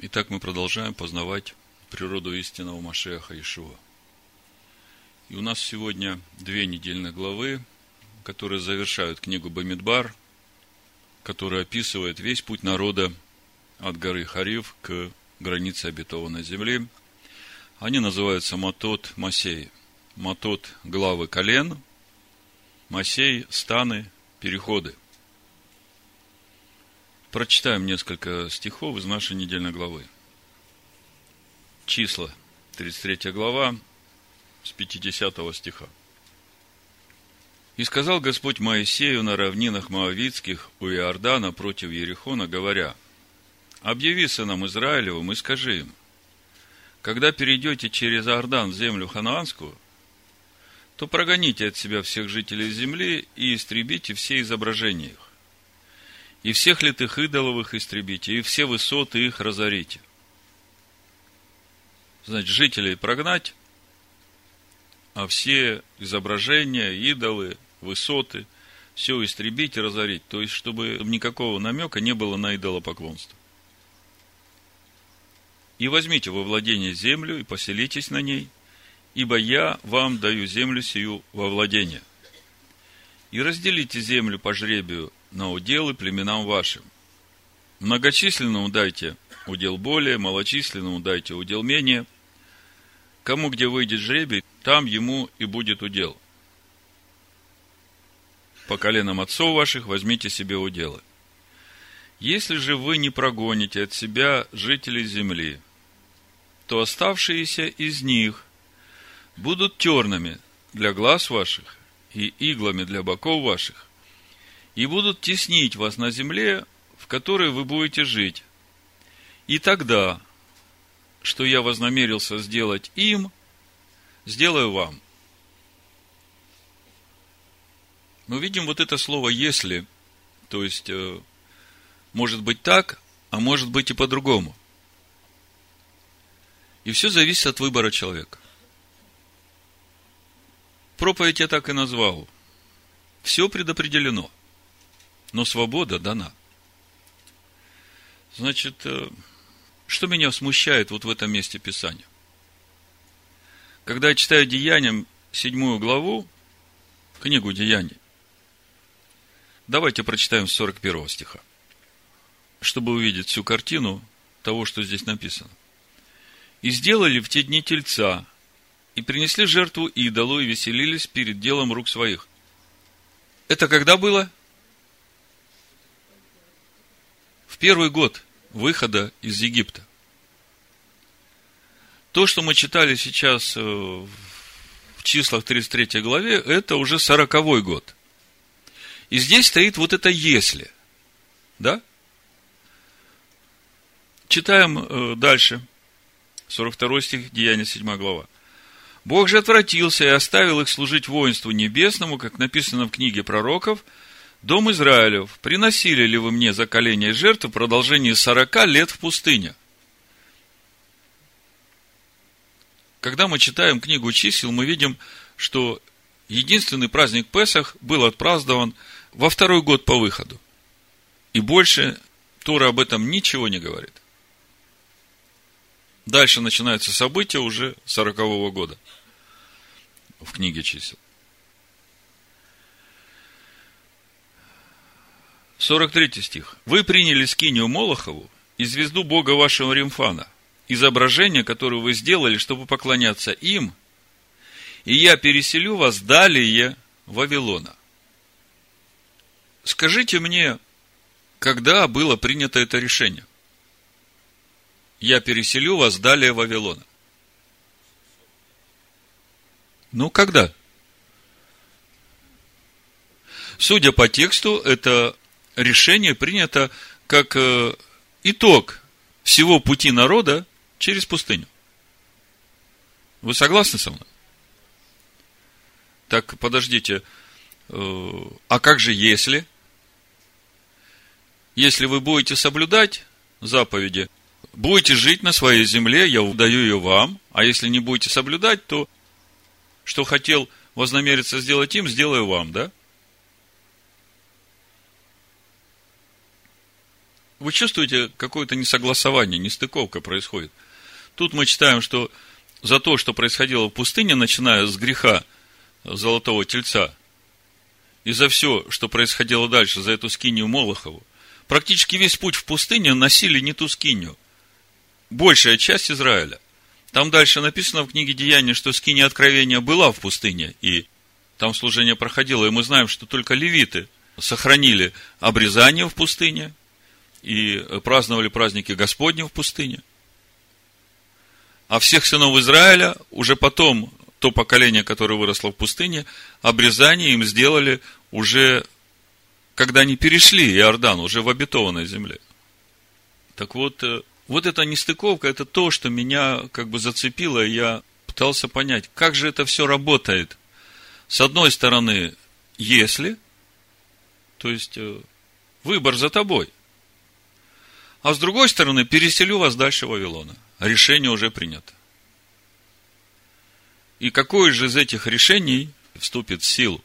Итак, мы продолжаем познавать природу истинного Машиаха Иешуа. И у нас сегодня 2 недельных главы, которые завершают книгу Бамидбар, которая описывает весь путь народа от горы Харив к границе обетованной земли. Они называются Матот Масей. Матот – главы колен, Масей – станы, переходы. Прочитаем несколько стихов из нашей недельной главы. Числа, 33 глава, с 50 стиха. «И сказал Господь Моисею на равнинах Моавитских у Иордана против Ерихона, говоря: объяви сынам Израилевым и скажи им: когда перейдете через Иордан в землю ханаанскую, то прогоните от себя всех жителей земли и истребите все изображения их. И всех литых идолов их истребите, и все высоты их разорите». Значит, жителей прогнать, а все изображения, идолы, высоты, все истребить и разорить. То есть, чтобы никакого намека не было на идолопоклонство. «И возьмите во владение землю, и поселитесь на ней, ибо я вам даю землю сию во владение. И разделите землю по жребию на уделы племенам вашим. Многочисленному дайте удел более, малочисленному дайте удел менее. Кому где выйдет жребий, там ему и будет удел. По коленам отцов ваших возьмите себе уделы. Если же вы не прогоните от себя жителей земли, то оставшиеся из них будут тернами для глаз ваших и иглами для боков ваших, и будут теснить вас на земле, в которой вы будете жить. И тогда, что я вознамерился сделать им, сделаю вам». Мы видим вот это слово «если», то есть, может быть так, а может быть и по-другому. И все зависит от выбора человека. Проповедь я так и назвал. Все предопределено, но свобода дана. Значит, что меня смущает вот в этом месте Писания? Когда я читаю Деяниям 7 главу, книгу Деяний, давайте прочитаем с 41 стиха, чтобы увидеть всю картину того, что здесь написано. «И сделали в те дни тельца, и принесли жертву идолу, и веселились перед делом рук своих». Это когда было? В первый год выхода из Египта. То, что мы читали сейчас в числах 33 главе, это уже 40-й год. И здесь стоит вот это «если». Да? Читаем дальше. 42 стих, Деяния 7 глава. «Бог же отвратился и оставил их служить воинству небесному, как написано в книге пророков: Дом Израилев, приносили ли вы мне заколение жертв в продолжении 40 лет в пустыне?» Когда мы читаем книгу чисел, мы видим, что единственный праздник Песах был отпразднован во 2-й год по выходу. И больше Тора об этом ничего не говорит. Дальше начинаются события уже 40-го года в книге чисел. 43 стих. «Вы приняли скинию Молохову и звезду бога вашего Римфана, изображение, которое вы сделали, чтобы поклоняться им, и я переселю вас далее Вавилона». Скажите мне, когда было принято это решение? Я переселю вас далее Вавилона. Ну, когда? Судя по тексту, это решение принято как итог всего пути народа через пустыню. Вы согласны со мной? Так, подождите, а как же если? Если вы будете соблюдать заповеди, будете жить на своей земле, я даю ее вам, а если не будете соблюдать, то что хотел вознамериться сделать им, сделаю вам, да? Вы чувствуете, какое-то несогласование, нестыковка происходит. Тут мы читаем, что за то, что происходило в пустыне, начиная с греха золотого тельца, и за все, что происходило дальше, за эту скинию Молохову, практически весь путь в пустыне носили не ту скинию. Большая часть Израиля. Там дальше написано в книге Деяний, что скиния Откровения была в пустыне, и там служение проходило, и мы знаем, что только левиты сохранили обрезание в пустыне и праздновали праздники Господни в пустыне. А всех сынов Израиля уже потом, то поколение, которое выросло в пустыне, обрезание им сделали уже, когда они перешли Иордан, уже в обетованной земле. Так вот, вот эта нестыковка, это то, что меня как бы зацепило, и я пытался понять, как же это все работает. С одной стороны, если, то есть выбор за тобой. А с другой стороны, переселю вас дальше в Вавилона. Решение уже принято. И какое же из этих решений вступит в силу?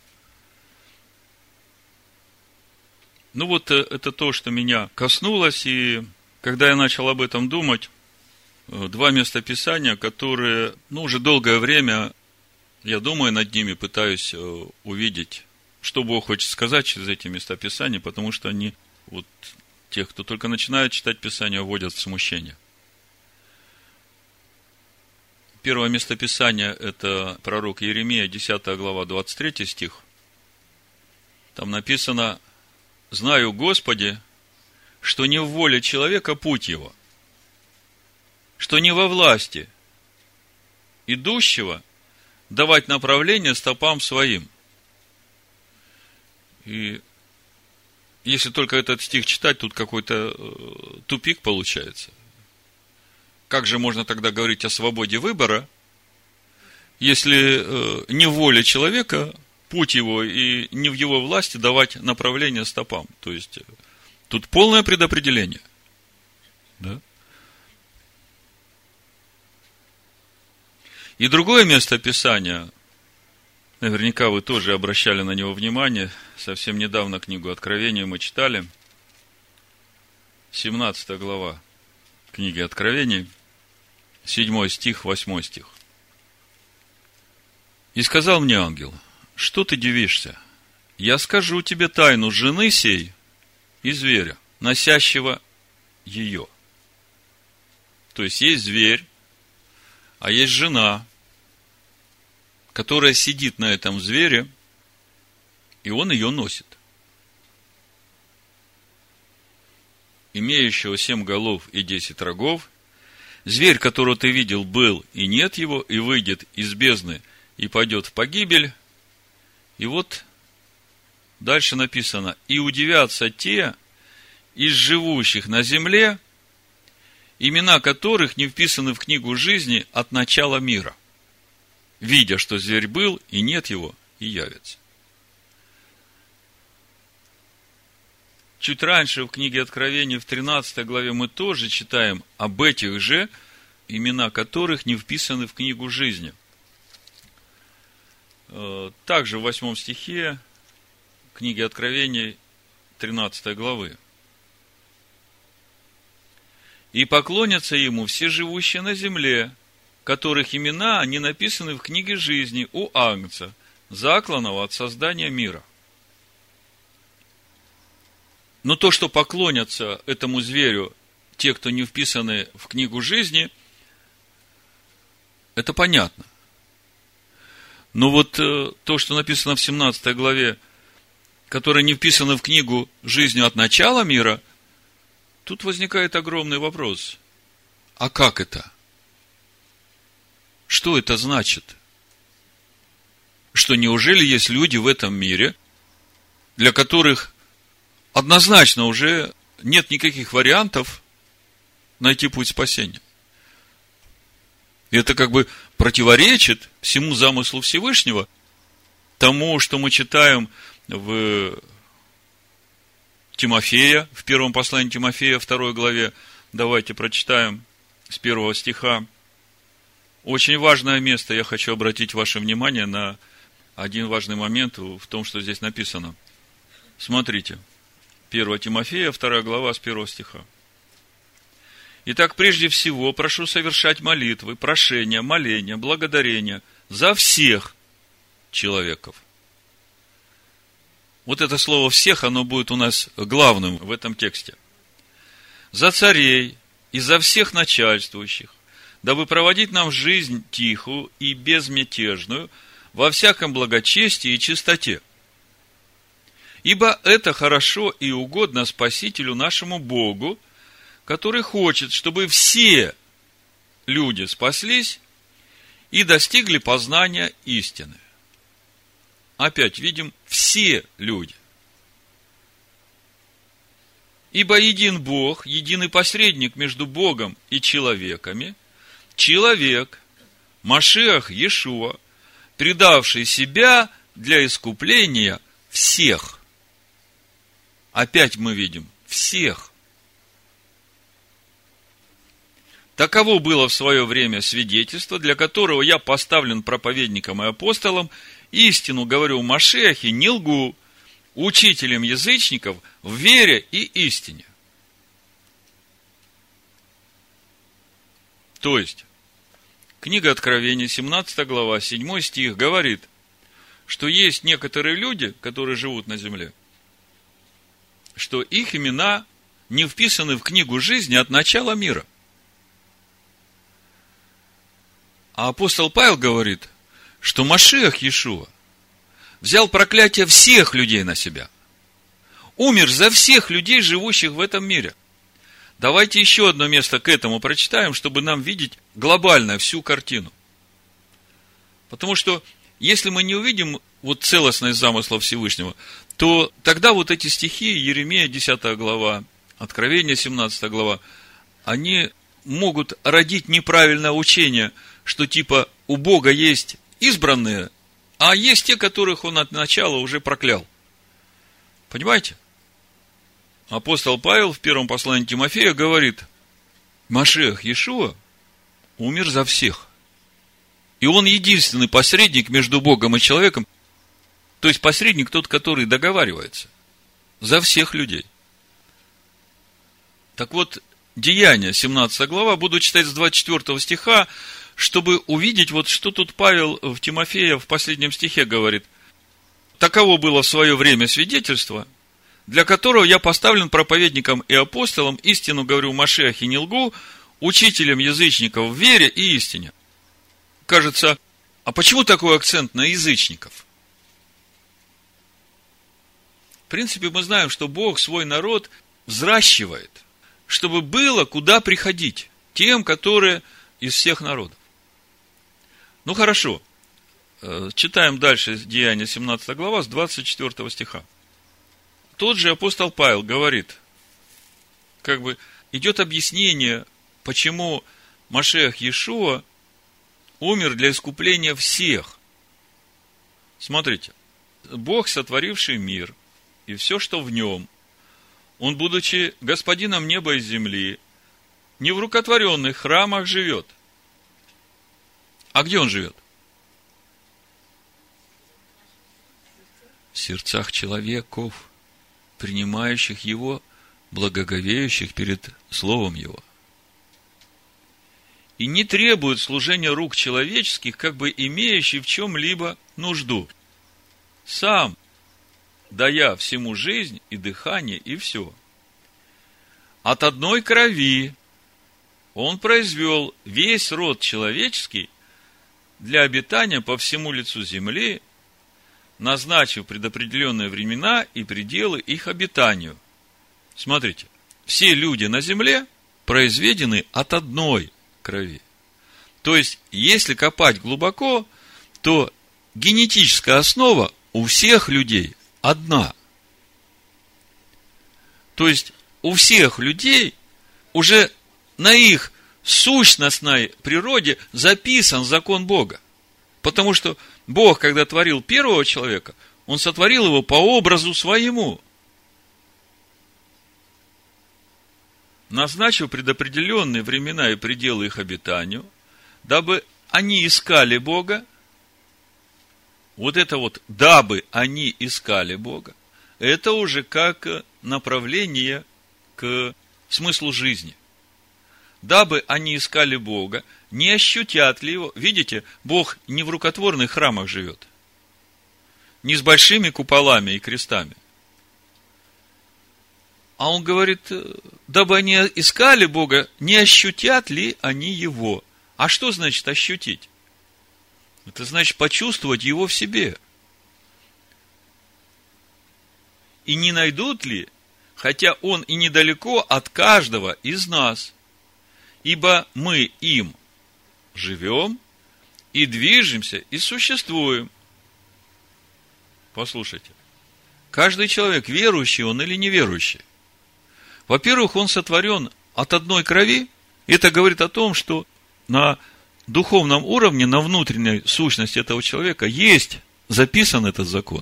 Ну вот это то, что меня коснулось, и когда я начал об этом думать, два местописания, которые, уже долгое время я думаю над ними, пытаюсь увидеть, что Бог хочет сказать через эти местописания, потому что они, вот тех, кто только начинает читать Писание, вводят в смущение. Первое местописание – это пророк Иеремия, 10 глава, 23 стих. Там написано: «Знаю, Господи, что не в воле человека путь его, что не во власти идущего давать направление стопам своим». И если только этот стих читать, тут какой-то тупик получается. Как же можно тогда говорить о свободе выбора, если не в воле человека путь его и не в его власти давать направление стопам? То есть, тут полное предопределение. Да? И другое место Писания, наверняка вы тоже обращали на него внимание, совсем недавно книгу Откровения мы читали, 17 глава книги Откровений, 7 стих, 8 стих. «И сказал мне ангел: что ты дивишься? Я скажу тебе тайну жены сей и зверя, носящего ее». То есть, есть зверь, а есть жена, которая сидит на этом звере, и он ее носит. Имеющего 7 голов и 10 рогов, зверь, которого ты видел, был, и нет его, и выйдет из бездны, и пойдет в погибель. И вот дальше написано: и удивятся те из живущих на земле, имена которых не вписаны в книгу жизни от начала мира, видя, что зверь был, и нет его, и явится. Чуть раньше в книге Откровения, в 13 главе, мы тоже читаем об этих же, имена которых не вписаны в книгу жизни. Также в 8 стихе книги Откровения, 13 главы. «И поклонятся ему все живущие на земле, которых имена не написаны в книге жизни у Агнца, закланного от создания мира». Но то, что поклонятся этому зверю те, кто не вписаны в книгу жизни, это понятно. Но вот то, что написано в 17 главе, которое не вписано в книгу жизни от начала мира, тут возникает огромный вопрос. А как это? Что это значит? Что неужели есть люди в этом мире, для которых однозначно уже нет никаких вариантов найти путь спасения? И это как бы противоречит всему замыслу Всевышнего, тому, что мы читаем в Тимофея, в первом послании Тимофея, 2 главе. Давайте прочитаем с 1 стиха. Очень важное место, я хочу обратить ваше внимание на один важный момент в том, что здесь написано. Смотрите, 1 Тимофея, 2 глава, с 1 стиха. Итак, прежде всего, прошу совершать молитвы, прошения, моления, благодарения за всех человеков. Вот это слово «всех», оно будет у нас главным в этом тексте. За царей и за всех начальствующих, дабы проводить нам жизнь тихую и безмятежную во всяком благочестии и чистоте. Ибо это хорошо и угодно Спасителю нашему Богу, который хочет, чтобы все люди спаслись и достигли познания истины. Опять видим, все люди. Ибо един Бог, единый посредник между Богом и человеками, человек, Машиах Иешуа, предавший себя для искупления всех. Опять мы видим, всех. Таково было в свое время свидетельство, для которого я поставлен проповедником и апостолом, истину говорю в Машиахе, не лгу, учителем язычников в вере и истине. То есть, книга Откровения, 17 глава, 7 стих говорит, что есть некоторые люди, которые живут на земле, что их имена не вписаны в книгу жизни от начала мира. А апостол Павел говорит, что Машиах Иешуа взял проклятие всех людей на себя. Умер за всех людей, живущих в этом мире. Давайте еще одно место к этому прочитаем, чтобы нам видеть глобально всю картину. Потому что, если мы не увидим вот целостность замысла Всевышнего, то тогда вот эти стихи, Иеремия 10 глава, Откровение 17 глава, они могут родить неправильное учение, что типа у Бога есть избранные, а есть те, которых Он от начала уже проклял. Понимаете? Апостол Павел в первом послании Тимофея говорит, Машиах Иешуа умер за всех. И Он единственный посредник между Богом и человеком, то есть посредник тот, который договаривается за всех людей. Так вот, Деяния, 17 глава, буду читать с 24 стиха, чтобы увидеть, вот что тут Павел в Тимофея в последнем стихе говорит. Таково было в свое время свидетельство, для которого я поставлен проповедником и апостолом, истину говорю в Машиахе не лгу, учителем язычников в вере и истине. Кажется, а почему такой акцент на язычников? В принципе, мы знаем, что Бог свой народ взращивает, чтобы было куда приходить тем, которые из всех народов. Ну, хорошо. Читаем дальше Деяния 17 глава с 24 стиха. Тот же апостол Павел говорит, идет объяснение, почему Машиах Иешуа умер для искупления всех. Смотрите. Бог, сотворивший мир и все, что в нем, Он, будучи господином неба и земли, не в рукотворенных храмах живет. А где Он живет? В сердцах человеков, принимающих Его, благоговеющих перед Словом Его. И не требует служения рук человеческих, имеющий в чем-либо нужду. Сам, дая всему жизнь и дыхание, и все. От одной крови Он произвел весь род человеческий для обитания по всему лицу земли, назначив предопределенные времена и пределы их обитанию. Смотрите, все люди на земле произведены от одной крови. То есть, если копать глубоко, то генетическая основа у всех людей одна. То есть, у всех людей уже на их сущностной природе записан закон Бога. Потому что Бог, когда творил первого человека, Он сотворил его по образу своему. Назначив предопределенные времена и пределы их обитанию, дабы они искали Бога. Вот это вот, дабы они искали Бога, это уже как направление к смыслу жизни. дабы они искали Бога, не ощутят ли Его. Видите, Бог не в рукотворных храмах живет, не с большими куполами и крестами. А Он говорит, дабы они искали Бога, не ощутят ли они Его. А что значит ощутить? Это значит почувствовать Его в себе. И не найдут ли, хотя Он и недалеко от каждого из нас, ибо мы им живем и движемся и существуем. Послушайте, каждый человек, верующий он или неверующий, во-первых, он сотворен от одной крови. Это говорит о том, что на духовном уровне, на внутренней сущности этого человека есть записан этот закон.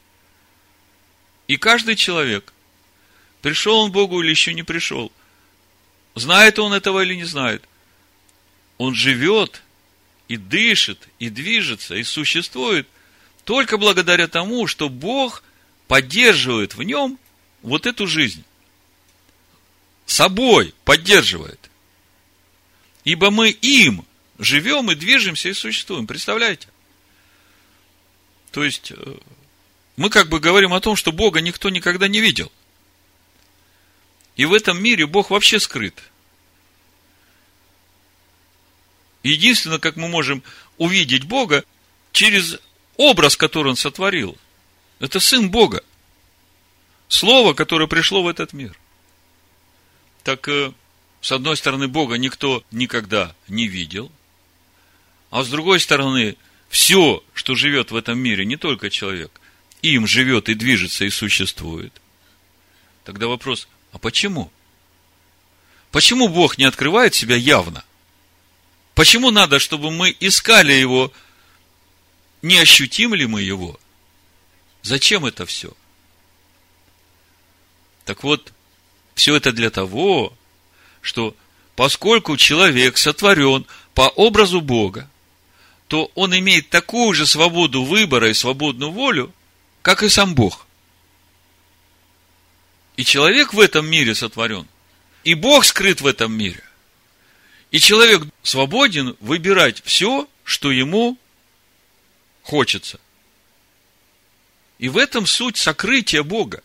И каждый человек, пришел он к Богу или еще не пришел, знает он этого или не знает, он живет и дышит, и движется, и существует только благодаря тому, что Бог поддерживает в нем вот эту жизнь. Собой поддерживает. Ибо мы им живем и движемся и существуем. Представляете? То есть, мы как бы говорим о том, что Бога никто никогда не видел. И в этом мире Бог вообще скрыт. Единственное, как мы можем увидеть Бога, через образ, который Он сотворил. Это Сын Бога. Слово, которое пришло в этот мир. Так, с одной стороны, Бога никто никогда не видел. А с другой стороны, все, что живет в этом мире, не только человек, им живет и движется и существует. Тогда вопрос, а почему? Почему Бог не открывает себя явно? Почему надо, чтобы мы искали Его? Не ощутим ли мы Его? Зачем это все? Так вот, все это для того, что поскольку человек сотворен по образу Бога, то он имеет такую же свободу выбора и свободную волю, как и сам Бог. И человек в этом мире сотворен, и Бог скрыт в этом мире. И человек свободен выбирать все, что ему хочется. И в этом суть сокрытия Бога.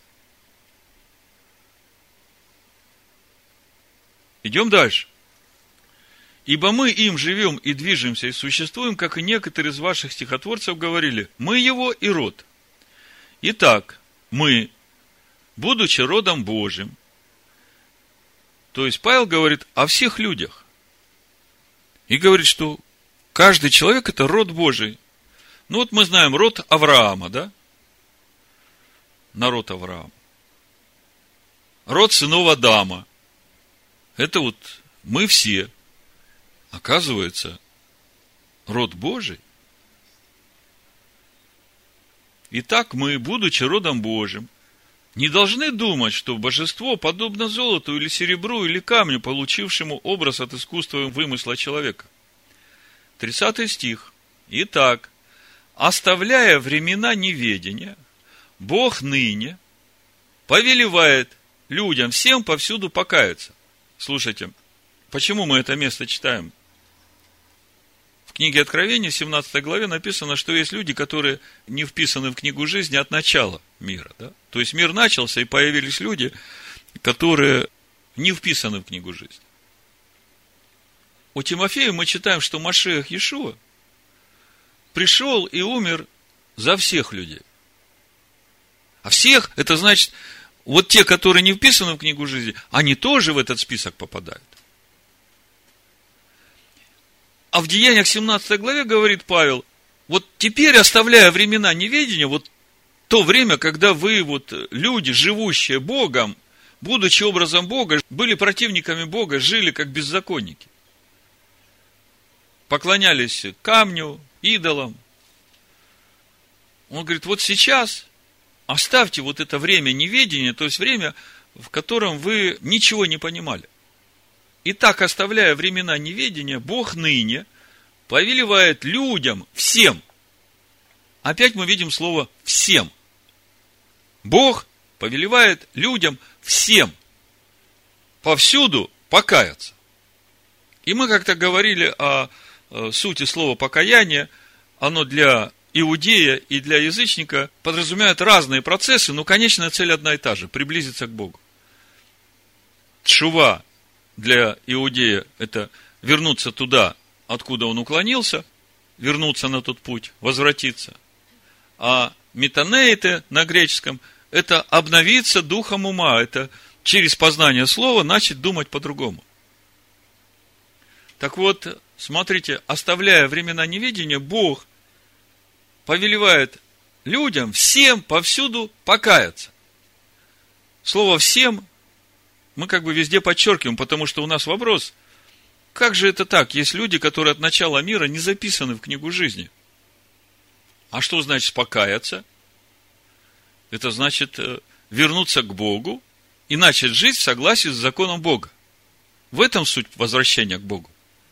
Идем дальше. Ибо мы им живем и движемся и существуем, как и некоторые из ваших стихотворцев говорили, мы его и род. Итак, мы, будучи родом Божьим, то есть Павел говорит о всех людях. И говорит, что каждый человек это род Божий. Ну вот мы знаем род Авраама, да? Народ Авраама. Род сынов Адама. Это вот мы все. Оказывается, род Божий. Итак, мы, будучи родом Божьим, не должны думать, что божество подобно золоту или серебру или камню, получившему образ от искусства и вымысла человека. 30 стих. Итак, оставляя времена неведения, Бог ныне повелевает людям всем повсюду покаяться. Слушайте, почему мы это место читаем? В книге Откровения, 17 главе, написано, что есть люди, которые не вписаны в книгу жизни от начала мира. Да? То есть мир начался, и появились люди, которые не вписаны в книгу жизни. У Тимофея мы читаем, что Машиах Иешуа пришел и умер за всех людей. А всех, это значит, вот те, которые не вписаны в книгу жизни, они тоже в этот список попадают. А в Деяниях 17 главе говорит Павел, вот теперь, оставляя времена неведения, вот то время, когда вы, вот люди, живущие Богом, будучи образом Бога, были противниками Бога, жили как беззаконники. Поклонялись камню, идолам. Он говорит, вот сейчас оставьте вот это время неведения, то есть время, в котором вы ничего не понимали. Итак, оставляя времена неведения, Бог ныне повелевает людям, всем. Опять мы видим слово «всем». Бог повелевает людям всем повсюду покаяться. И мы как-то говорили о сути слова покаяние. Оно для иудея и для язычника подразумевает разные процессы, но конечная цель одна и та же – приблизиться к Богу. Тшува для иудея – это вернуться туда, откуда он уклонился, вернуться на тот путь, возвратиться. А метанеите на греческом – это обновиться духом ума, это через познание слова начать думать по-другому. Так вот, смотрите, оставляя времена неведения, Бог повелевает людям всем повсюду покаяться. Слово «всем» мы как бы везде подчеркиваем, потому что у нас вопрос, как же это так? Есть люди, которые от начала мира не записаны в книгу жизни. А что значит покаяться? Это значит вернуться к Богу и начать жить в согласии с законом Бога. В этом суть возвращения к Богу.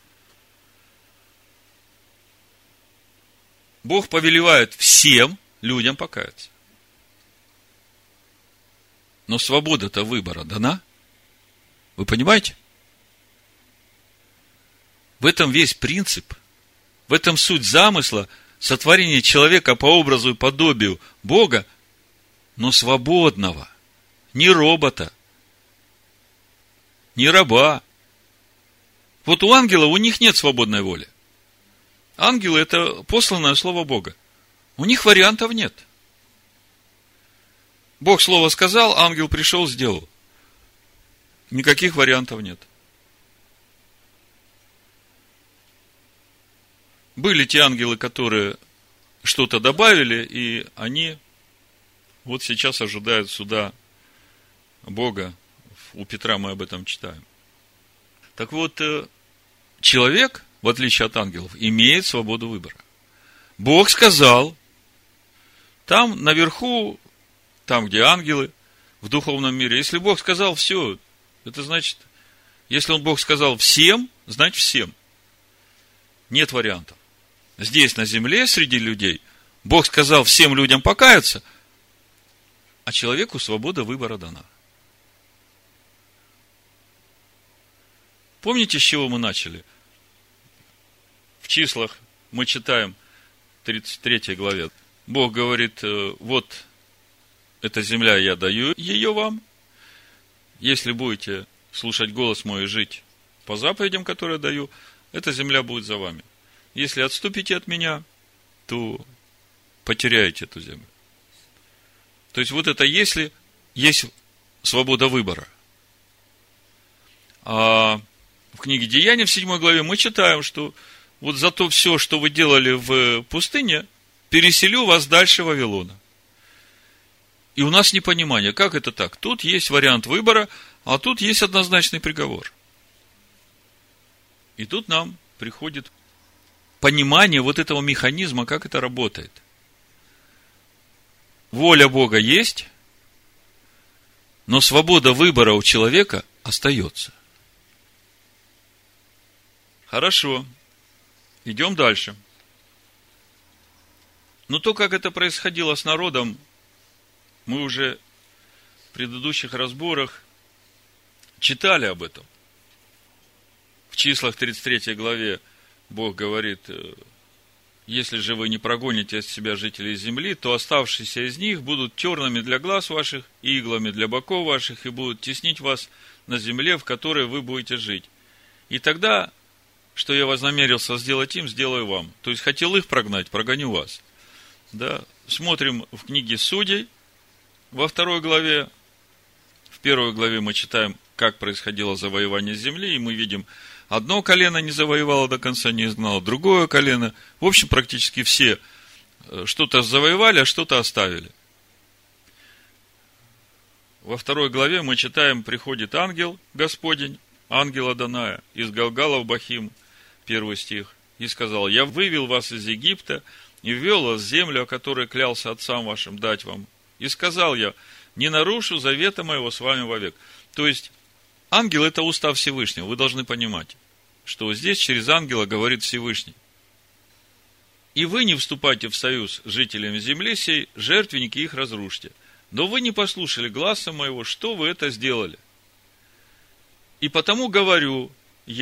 Бог повелевает всем людям покаяться. Но свобода-то выбора дана. Вы понимаете? В этом весь принцип, в этом суть замысла сотворения человека по образу и подобию Бога, но свободного, не робота, не раба. Вот у ангелов, у них нет свободной воли. Ангелы – это посланное слово Бога. У них вариантов нет. Бог слово сказал, ангел пришел, сделал. Никаких вариантов нет. Были те ангелы, которые что-то добавили, и они вот сейчас ожидают суда Бога. У Петра мы об этом читаем. Так вот, человек, в отличие от ангелов, имеет свободу выбора. Бог сказал, там наверху, там, где ангелы, в духовном мире, если Бог сказал все, это значит, если Бог сказал всем, значит всем. Нет вариантов. Здесь, на земле, среди людей, Бог сказал всем людям покаяться, а человеку свобода выбора дана. Помните, с чего мы начали? В числах мы читаем, 33 главе. Бог говорит, вот эта земля, я даю ее вам. Если будете слушать голос мой и жить по заповедям, которые я даю, эта земля будет за вами. Если отступите от меня, то потеряете эту землю. То есть, вот это если есть свобода выбора. А в книге Деяний, в 7 главе, мы читаем, что вот за то все, что вы делали в пустыне, переселю вас дальше Вавилона. И у нас непонимание, как это так? Тут есть вариант выбора, а тут есть однозначный приговор. И тут нам приходит понимание вот этого механизма, как это работает. Воля Бога есть, но свобода выбора у человека остается. Хорошо. Идем дальше. Но то, как это происходило с народом, мы уже в предыдущих разборах читали об этом. В числах 33 главе Бог говорит, если же вы не прогоните от себя жителей земли, то оставшиеся из них будут тернами для глаз ваших и иглами для боков ваших, и будут теснить вас на земле, в которой вы будете жить. И тогда, что я вознамерился сделать им, сделаю вам. То есть, хотел их прогнать, прогоню вас. Да? Смотрим в книге Судей, во 2 главе. В 1 главе мы читаем, как происходило завоевание земли, и мы видим, одно колено не завоевало до конца, не изгнало, другое колено. В общем, практически все что-то завоевали, а что-то оставили. Во 2 главе мы читаем, приходит ангел Господень, ангел Адоная, из Галгала в Бахим, 1 стих, и сказал, я вывел вас из Египта и ввел вас в землю, о которой клялся отцам вашим дать вам. И сказал я, не нарушу завета моего с вами вовек. То есть, ангел – это устав Всевышнего. Вы должны понимать, что здесь через ангела говорит Всевышний. И вы не вступайте в союз с жителями земли сей, жертвенники их разрушьте. Но вы не послушали гласа моего, что вы это сделали. И потому говорю я,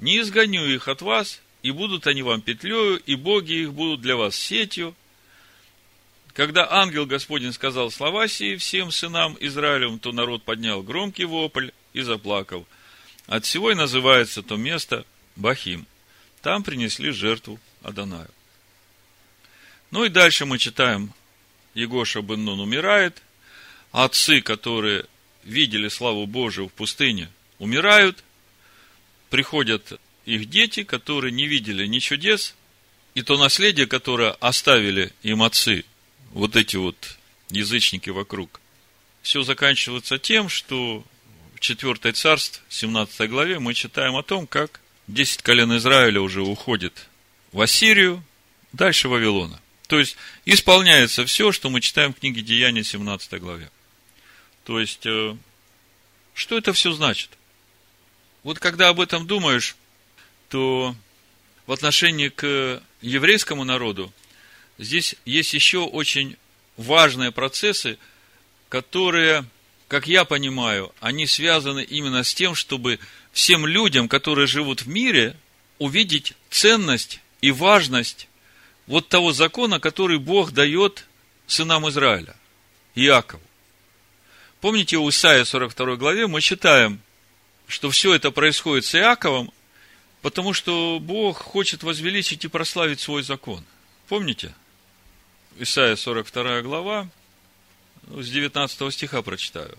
не изгоню их от вас, и будут они вам петлею, и боги их будут для вас сетью. Когда ангел Господень сказал слова сии всем сынам Израилевым, то народ поднял громкий вопль и заплакал. От всего и называется то место Бахим. Там принесли жертву Адонаю. Ну и дальше мы читаем, Егоша бен Нун умирает, отцы, которые видели славу Божию в пустыне, умирают, приходят их дети, которые не видели ни чудес, и то наследие, которое оставили им отцы, вот эти вот язычники вокруг, все заканчивается тем, что в 4 Царств, 17 главе, мы читаем о том, как 10 колен Израиля уже уходит в Ассирию, дальше Вавилона. То есть, исполняется все, что мы читаем в книге Деяния, 17 главе. То есть, что это все значит? Вот когда об этом думаешь, то в отношении к еврейскому народу здесь есть еще очень важные процессы, которые, как я понимаю, они связаны именно с тем, чтобы всем людям, которые живут в мире, увидеть ценность и важность вот того закона, который Бог дает сынам Израиля, Иакову. Помните, у Исаии 42 главе мы читаем, что все это происходит с Иаковом, потому что Бог хочет возвеличить и прославить свой закон. Помните? Исайя 42 глава, с 19 стиха прочитаю.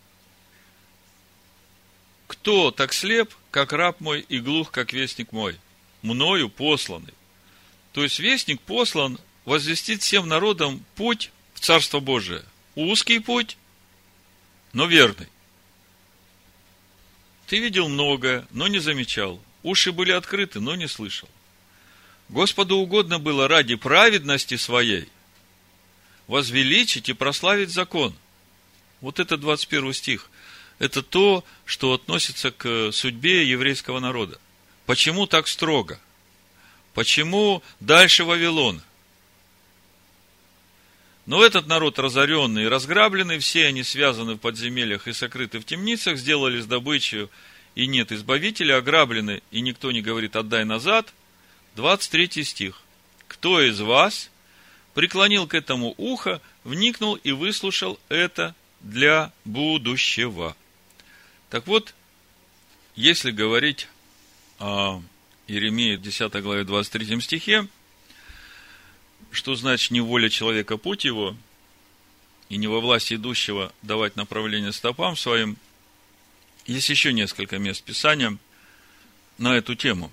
«Кто так слеп, как раб мой, и глух, как вестник мой, мною посланный?» То есть, вестник послан возвестить всем народам путь в Царство Божие. Узкий путь, но верный. Ты видел многое, но не замечал. Уши были открыты, но не слышал. Господу угодно было ради праведности своей возвеличить и прославить закон. Вот это 21 стих. Это то, что относится к судьбе еврейского народа. Почему так строго? Почему дальше Вавилона? Но этот народ разоренный и разграбленный, все они связаны в подземельях и сокрыты в темницах, сделались добычей, и нет избавителя, ограблены, и никто не говорит «отдай назад». 23 стих. Кто из вас преклонил к этому ухо, вникнул и выслушал это для будущего? Так вот, если говорить о Иеремии 10 главе 23 стихе, что значит не воля человека путь его, и не во власти идущего давать направление стопам своим, есть еще несколько мест Писания на эту тему.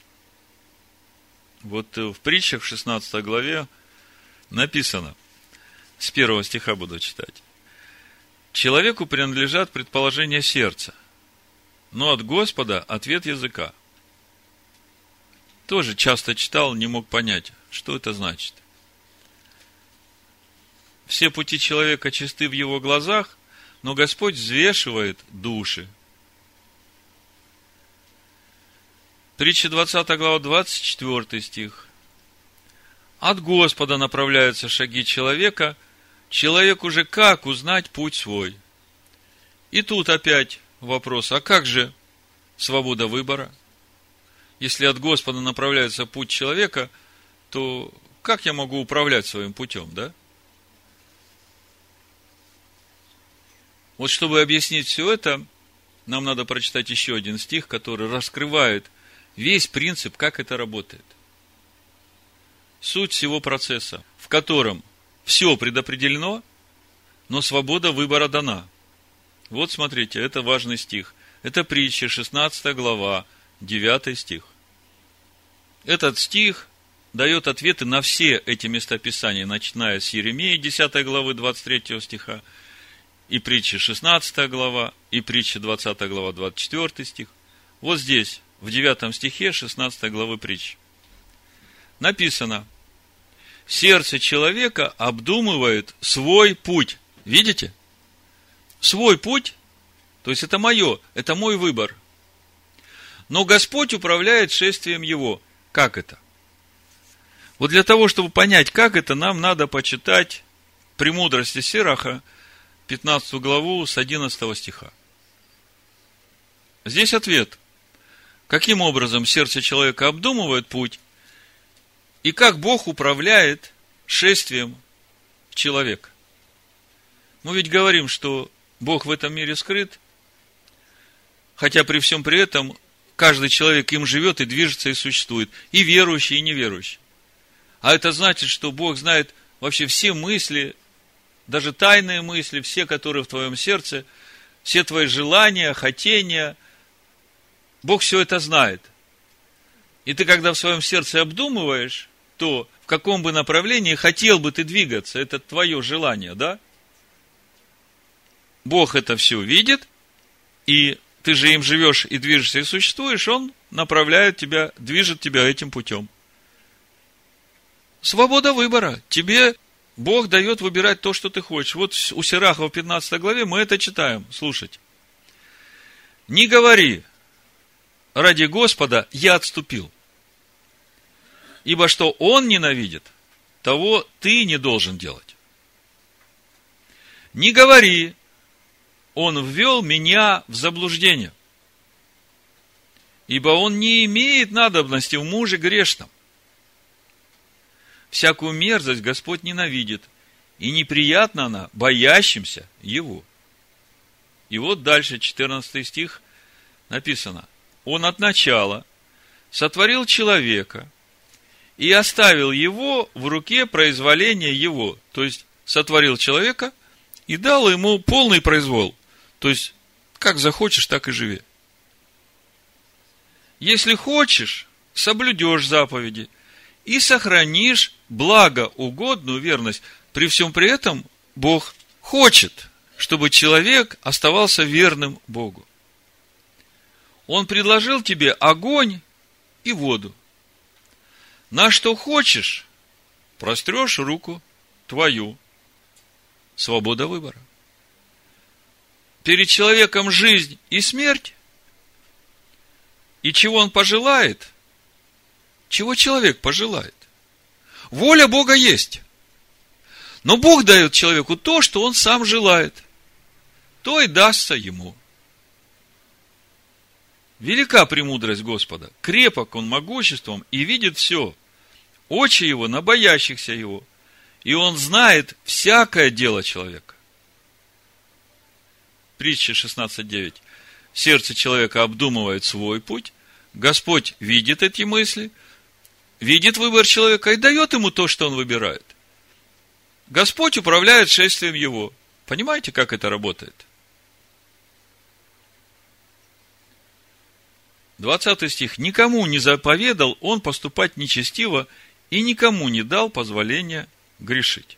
Вот в притчах в 16 главе написано, с 1 стиха буду читать. Человеку принадлежат предположения сердца, но от Господа ответ языка. Тоже часто читал, не мог понять, что это значит. Все пути человека чисты в его глазах, но Господь взвешивает души. Притча 20 глава, 24 стих. От Господа направляются шаги человека, человек уже как узнать путь свой? И тут опять вопрос, а как же свобода выбора? Если от Господа направляется путь человека, то как я могу управлять своим путем, да? Вот чтобы объяснить все это, нам надо прочитать еще один стих, который раскрывает весь принцип, как это работает. Суть всего процесса, в котором все предопределено, но свобода выбора дана. Вот смотрите, это важный стих. Это притча, 16 глава, 9 стих. Этот стих дает ответы на все эти места Писания, начиная с Иеремии 10 главы 23 стиха, и притча 16 глава, и притча 20 глава 24 стих. Вот здесь, в 9 стихе 16 главы притчи. Написано: сердце человека обдумывает свой путь. Видите? Свой путь, то есть это мое, это мой выбор. Но Господь управляет шествием его. Как это? Вот для того, чтобы понять, как это, нам надо почитать «Премудрости Сираха», 15 главу с 11 стиха. Здесь ответ. каким образом сердце человека обдумывает путь, и как Бог управляет шествием человека. Мы ведь говорим, что Бог в этом мире скрыт, хотя при всем при этом каждый человек им живет и движется и существует, и верующий, и неверующий. А это значит, что Бог знает вообще все мысли, даже тайные мысли, все, которые в твоем сердце, все твои желания, хотения. Бог все это знает. И ты, когда в своем сердце обдумываешь, то в каком бы направлении хотел бы ты двигаться, это твое желание, да? Бог это все видит, и ты же им живешь и движешься и существуешь, Он направляет тебя, движет тебя этим путем. Свобода выбора. Тебе Бог дает выбирать то, что ты хочешь. Вот у Сирахова в 15 главе мы это читаем. Слушайте. Не говори: ради Господа я отступил. Ибо что Он ненавидит, того ты не должен делать. Не говори: Он ввел меня в заблуждение. Ибо Он не имеет надобности в муже грешном. Всякую мерзость Господь ненавидит, и неприятна она боящимся Его. И вот дальше, 14 стих, написано: Он от начала сотворил человека и оставил его в руке произволения его. То есть, сотворил человека и дал ему полный произвол. То есть, как захочешь, так и живи. Если хочешь, соблюдешь заповеди и сохранишь благоугодную верность. При всем при этом Бог хочет, чтобы человек оставался верным Богу. Он предложил тебе огонь и воду. На что хочешь, прострешь руку твою. Свобода выбора. Перед человеком жизнь и смерть. И чего он пожелает? Чего человек пожелает? Воля Бога есть. Но Бог дает человеку то, что он сам желает. То и дастся ему. Велика премудрость Господа. Крепок Он могуществом и видит все. Очи Его на боящихся Его. И Он знает всякое дело человека. Притча 16:9. Сердце человека обдумывает свой путь. Господь видит эти мысли, видит выбор человека и дает ему то, что он выбирает. Господь управляет шествием его. Понимаете, как это работает? 20 стих. Никому не заповедал он поступать нечестиво и никому не дал позволения грешить.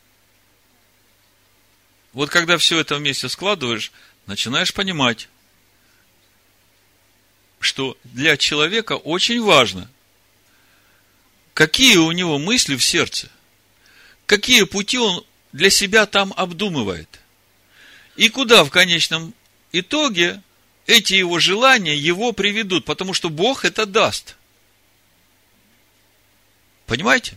Вот когда все это вместе складываешь, начинаешь понимать, что для человека очень важно, какие у него мысли в сердце, какие пути он для себя там обдумывает, и куда в конечном итоге эти его желания его приведут, потому что Бог это даст. Понимаете?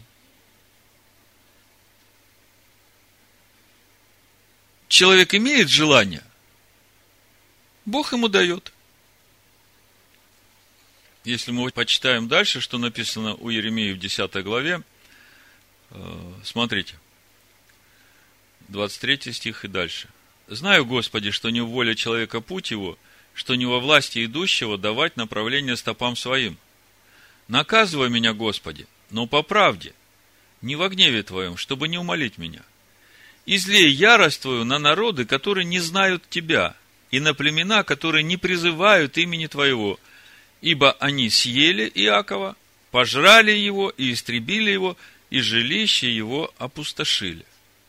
Человек имеет желание, Бог ему дает. Если мы почитаем дальше, что написано у Иеремии в 10 главе, смотрите, 23 стих и дальше. «Знаю, Господи, что не в воле человека путь его, что не во власти идущего давать направление стопам своим. Наказывай меня, Господи, но по правде, не во гневе Твоем, чтобы не умолить меня. Излей ярость Твою на народы, которые не знают Тебя, и на племена, которые не призывают имени Твоего, ибо они съели Иакова, пожрали его и истребили его, и жилище его опустошили».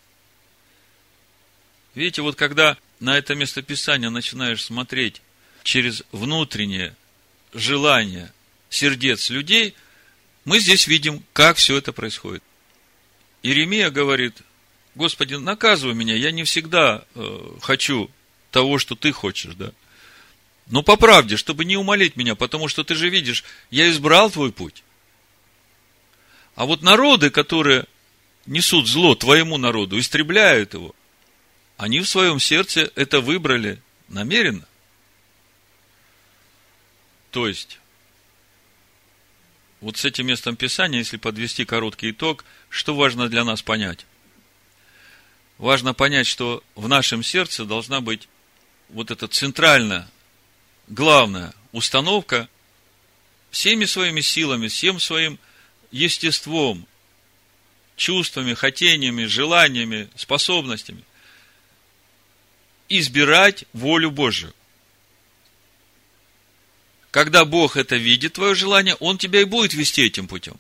Видите, вот когда на это местописание начинаешь смотреть через внутреннее желание сердец людей, мы здесь видим, как все это происходит. Иеремия говорит: Господи, наказывай меня, я не всегда хочу того, что Ты хочешь, да. Но по правде, чтобы не умолить меня, потому что Ты же видишь, я избрал Твой путь. А вот народы, которые несут зло Твоему народу, истребляют его, они в своем сердце это выбрали намеренно. То есть, вот с этим местом Писания, если подвести короткий итог, что важно для нас понять? Важно понять, что в нашем сердце должна быть вот эта центральная, главная установка всеми своими силами, всем своим естеством, чувствами, хотениями, желаниями, способностями избирать волю Божию. Когда Бог это видит, твое желание, Он тебя и будет вести этим путем.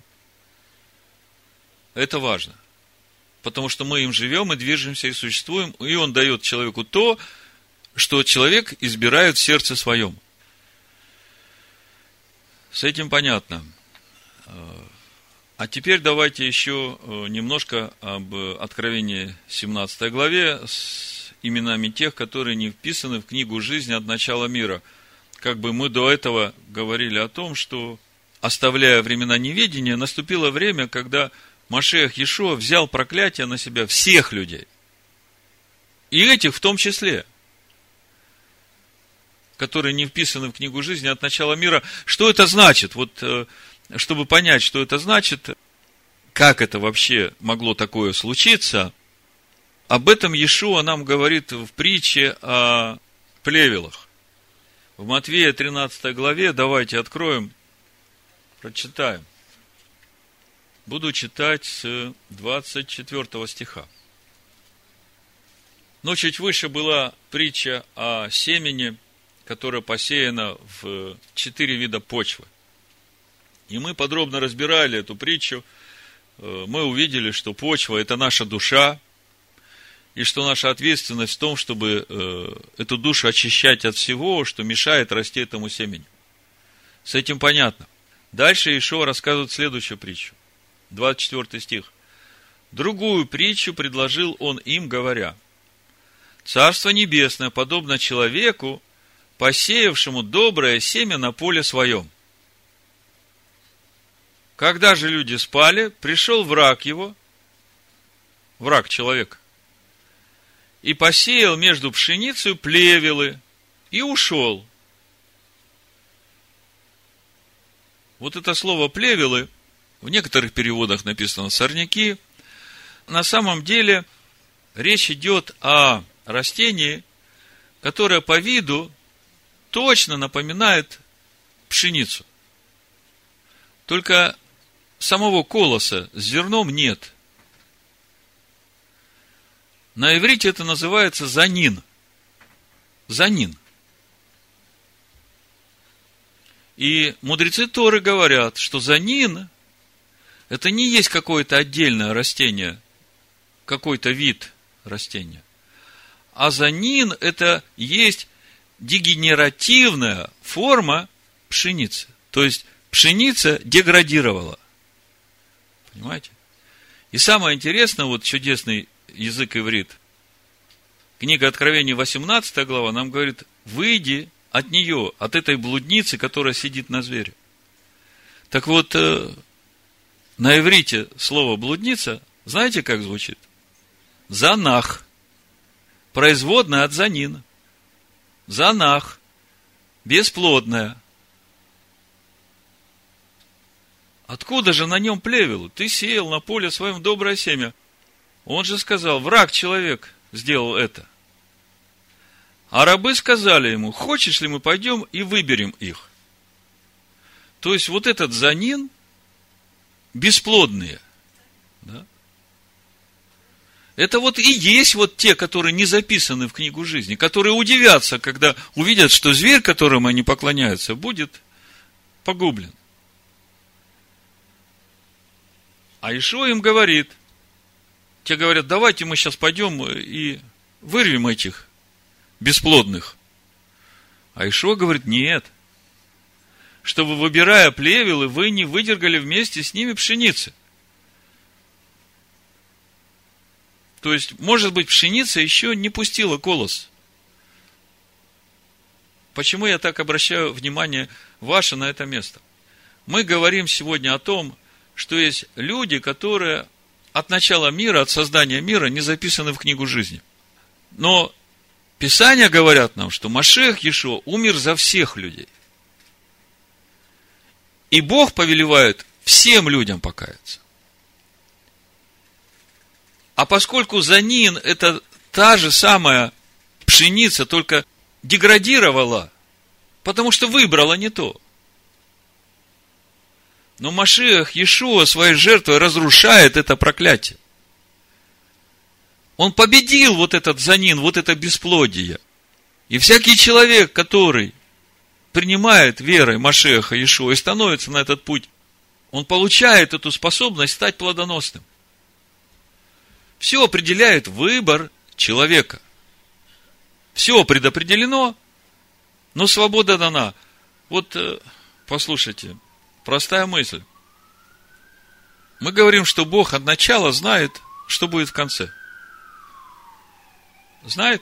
Это важно. Потому что мы им живем и движемся, и существуем, и Он дает человеку то, что человек избирает в сердце своем. С этим понятно. А теперь давайте еще немножко об Откровении 17 главе с именами тех, которые не вписаны в книгу жизни от начала мира. Как бы мы до этого говорили о том, что, оставляя времена неведения, наступило время, когда Машиах Иешуа взял проклятие на себя всех людей. И этих в том числе, которые не вписаны в книгу жизни от начала мира. Что это значит? Вот, чтобы понять, что это значит, как это вообще могло такое случиться, об этом Иешуа нам говорит в притче о плевелах. В Матфея 13 главе, давайте откроем, прочитаем. Буду читать с 24 стиха. Но чуть выше была притча о семени, которое посеяно в 4 вида почвы. И мы подробно разбирали эту притчу. Мы увидели, что почва – это наша душа, и что наша ответственность в том, чтобы эту душу очищать от всего, что мешает расти этому семени. С этим понятно. Дальше Иешуа рассказывает следующую притчу. 24 стих. Другую притчу предложил он им, говоря: Царство Небесное подобно человеку, посеявшему доброе семя на поле своем. Когда же люди спали, пришел враг его, враг человека, и посеял между пшеницей плевелы, и ушел. Вот это слово плевелы, в некоторых переводах написано сорняки. На самом деле речь идет о растении, которое по виду точно напоминает пшеницу. Только самого колоса с зерном нет. На иврите это называется занин. Занин. И мудрецы Торы говорят, что занин – это не есть какое-то отдельное растение, какой-то вид растения. А занин – это есть дегенеративная форма пшеницы. То есть, пшеница деградировала. Понимаете? И самое интересное, вот чудесный язык иврит. Книга Откровений, 18 глава, нам говорит: выйди от нее, от этой блудницы, которая сидит на звере. Так вот, на иврите слово блудница, знаете, как звучит? Занах. Производная от занина. Занах. Бесплодная. Откуда же на нем плевелу? Ты сеял на поле своем доброе семя. Он же сказал: враг человек сделал это. А рабы сказали ему: хочешь ли мы пойдем и выберем их? То есть, вот этот занин бесплодные. Да? Это вот и есть вот те, которые не записаны в книгу жизни, которые удивятся, когда увидят, что зверь, которому они поклоняются, будет погублен. А Иешуа им говорит, те говорят: давайте мы сейчас пойдем и вырвем этих бесплодных. А Иешуа говорит: нет. Чтобы, выбирая плевелы, вы не выдергали вместе с ними пшеницы. То есть, может быть, пшеница еще не пустила колос. Почему я так обращаю внимание ваше на это место? Мы говорим сегодня о том, что есть люди, которые от начала мира, от создания мира не записаны в книгу жизни. Но Писания говорят нам, что Машиах Иешуа умер за всех людей. И Бог повелевает всем людям покаяться. А поскольку Занин – это та же самая пшеница, только деградировала, потому что выбрала не то. Но Машиах Иешуа своей жертвой разрушает это проклятие. Он победил вот этот Занин, вот это бесплодие. И всякий человек, который принимает верой Машиаха Иешуа и становится на этот путь, он получает эту способность стать плодоносным. Все определяет выбор человека. Все предопределено, но свобода дана. Вот послушайте, простая мысль. Мы говорим, что Бог от начала знает, что будет в конце. Знает?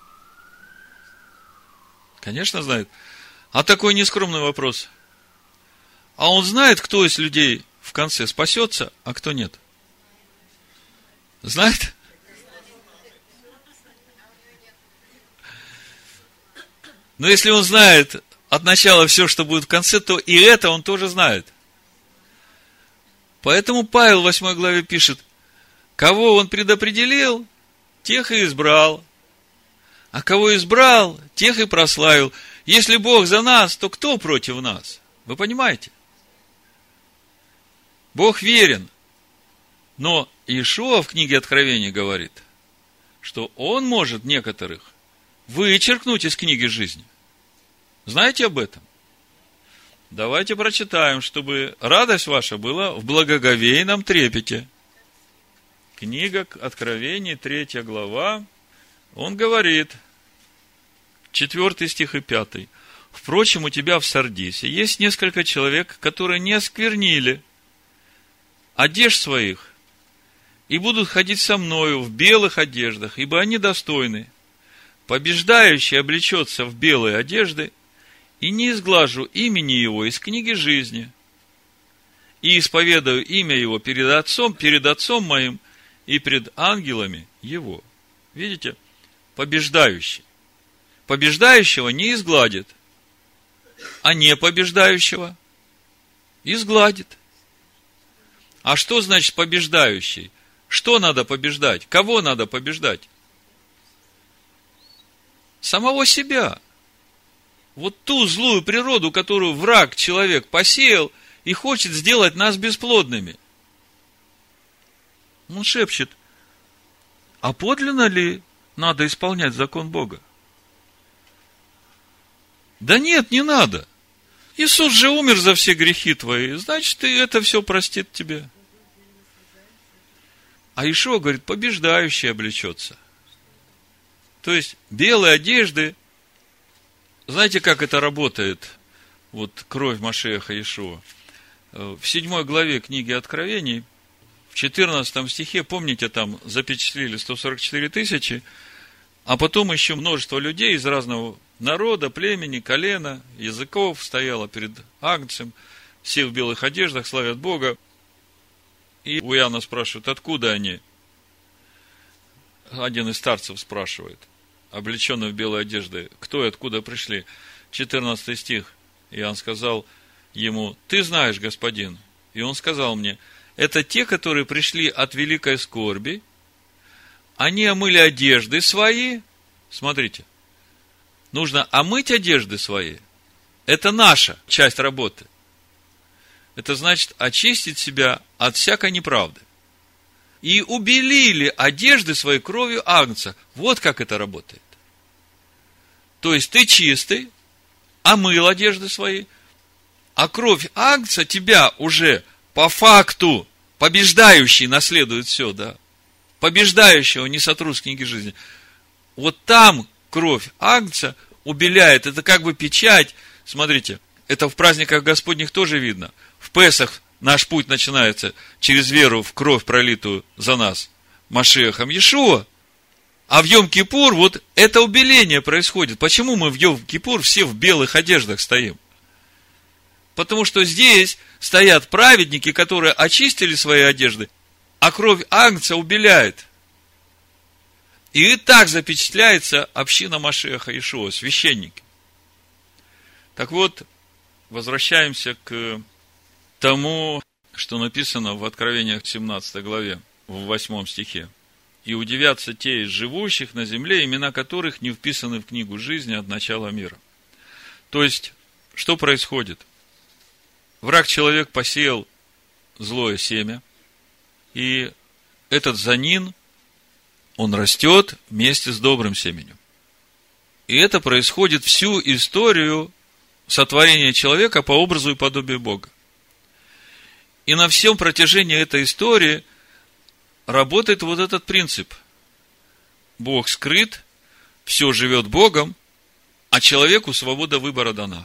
Конечно, знает. А такой нескромный вопрос. А Он знает, кто из людей в конце спасется, а кто нет? Знает? Но если Он знает от начала все, что будет в конце, то и это Он тоже знает. Поэтому Павел в 8 главе пишет: кого Он предопределил, тех и избрал. А кого избрал, тех и прославил. Если Бог за нас, то кто против нас? Вы понимаете? Бог верен. Но Иешуа в книге Откровения говорит, что Он может некоторых вычеркнуть из книги жизни. Знаете об этом? Давайте прочитаем, чтобы радость ваша была в благоговейном трепете. Книга Откровения, 3 глава. Он говорит, 4 стих и 5. Впрочем, у тебя в Сардисе есть несколько человек, которые не осквернили одежд своих и будут ходить со мною в белых одеждах, ибо они достойны. Побеждающий облечется в белые одежды, и не изглажу имени его из книги жизни, и исповедаю имя его перед отцом моим и пред ангелами его. Видите? Побеждающий. Побеждающего не изгладит, а не побеждающего изгладит. А что значит побеждающий? Что надо побеждать? Кого надо побеждать? Самого себя. Вот ту злую природу, которую враг, человек, посеял и хочет сделать нас бесплодными. Он шепчет: а подлинно ли надо исполнять закон Бога? Да нет, не надо. Иисус же умер за все грехи твои, значит, и это все простит тебе. А Иешуа говорит, побеждающий облечется. То есть, белые одежды, знаете, как это работает? Вот кровь Машиаха Иешуа. В 7 главе книги Откровений, в 14 стихе, помните, там запечатлели 144 тысячи, а потом еще множество людей из разного народа, племени, колена, языков стояло перед Агнцем, все в белых одеждах, славят Бога. И у Иоанна спрашивают, откуда они? Один из старцев спрашивает, облеченный в белые одежды, кто и откуда пришли? 14 стих. Иоанн сказал ему, ты знаешь, господин. И он сказал мне, это те, которые пришли от великой скорби, они омыли одежды свои. Смотрите, нужно омыть одежды свои. Это наша часть работы. Это значит очистить себя от всякой неправды. И убелили одежды своей кровью Агнца. Вот как это работает. То есть ты чистый, омыл одежды свои, а кровь Агнца тебя уже по факту побеждающий наследует все, да. Побеждающего не сотру с книги жизни. Вот там кровь Агнца убеляет. Это как бы печать. Смотрите, это в праздниках Господних тоже видно. В Песах наш путь начинается через веру в кровь, пролитую за нас Машиахом Иешуа. А в Йом-Кипур вот это убеление происходит. Почему мы в Йом-Кипур все в белых одеждах стоим? Потому что здесь стоят праведники, которые очистили свои одежды, а кровь Агнца убеляет. И так запечатляется община Машиаха Иешуа, священники. Так вот, возвращаемся к тому, что написано в Откровениях 17 главе, в 8 стихе. «И удивятся те из живущих на земле, имена которых не вписаны в книгу жизни от начала мира». То есть, что происходит? Враг человек посеял злое семя, и этот занин, он растет вместе с добрым семенем. И это происходит всю историю сотворения человека по образу и подобию Бога. И на всем протяжении этой истории работает вот этот принцип. Бог скрыт, все живет Богом, а человеку свобода выбора дана.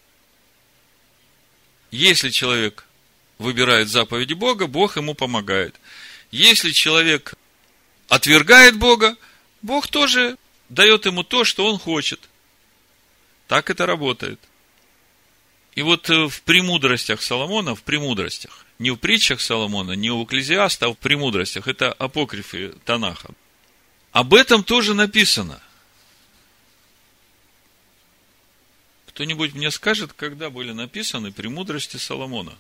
Если человек выбирает заповеди Бога, Бог ему помогает. Если человек отвергает Бога, Бог тоже дает ему то, что он хочет. Так это работает. И вот в премудростях Соломона, в премудростях, не в притчах Соломона, не у Экклезиаста, а в премудростях, это апокрифы Танаха, об этом тоже написано. Кто-нибудь мне скажет, когда были написаны премудрости Соломона?